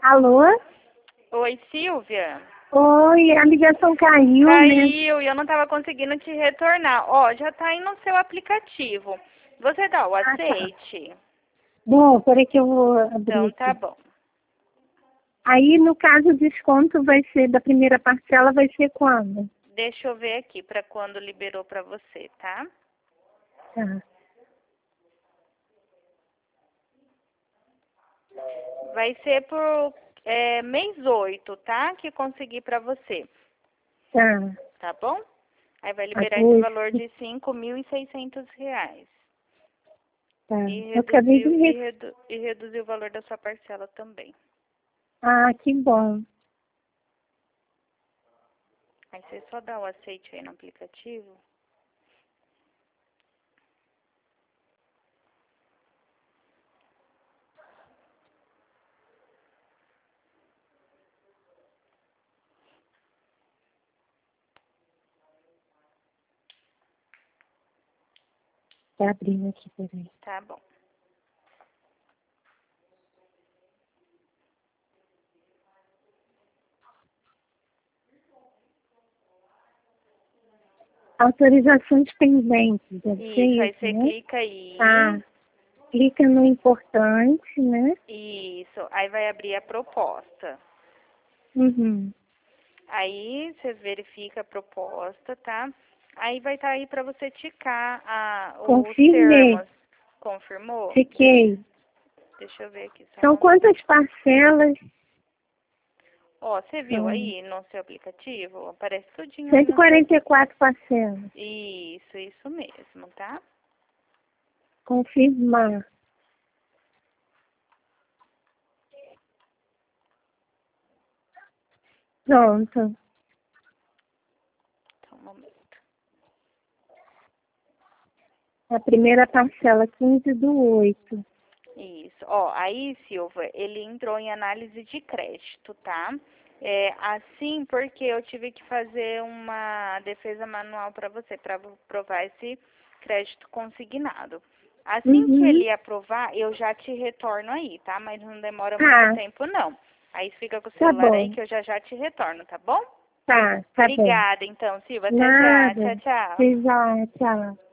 Alô? Oi, Silvia. Oi, a ligação caiu, né? Caiu e eu não estava conseguindo te retornar. Ó, já tá aí no seu aplicativo. Você dá o Ah, tá. aceite? Bom, peraí que eu vou abrir Então tá aqui. bom. Aí, no caso, o desconto vai ser da primeira parcela, vai ser quando? Deixa eu ver aqui para quando liberou para você, tá? Tá, Vai ser por mês 8, tá? Que consegui para você, tá. tá bom? Aí vai liberar esse Agosto, valor de R$ 5.600. tá. E Eu acabei de... reduziu, e reduziu o valor da sua parcela também. Ah, que bom. Aí você só dá o aceite aí no aplicativo. Tá abrindo aqui, peraí. Tá bom. Autorizações pendentes, deve ser Isso, aí isso, você né? clica aí. Tá. Clica no importante, né? Isso, aí vai abrir a proposta. Uhum. Aí você verifica a proposta, tá? Aí vai estar aí para você ticar os Confirmei. termos. Confirmou? Fiquei. Deixa eu ver aqui só um São momento. quantas parcelas? Ó, você viu São aí no seu aplicativo? Aparece tudinho aí cento e no seu... quarenta e quatro parcelas. Isso mesmo, tá? Confirmar. Pronto. Só um momento. A primeira parcela, 15/8. Isso. Ó, aí, Silva, ele entrou em análise de crédito, tá? Assim porque eu tive que fazer uma defesa manual para você, para provar esse crédito consignado. Assim que Uhum. ele aprovar, eu já te retorno aí, tá? Mas não demora muito Tá, tempo, não. Aí fica com o tá celular aí bom. que eu já te retorno, tá bom? Tá bom. Obrigada, então, Silva. Até já. Nada. Tchau, tchau. Até já, tchau.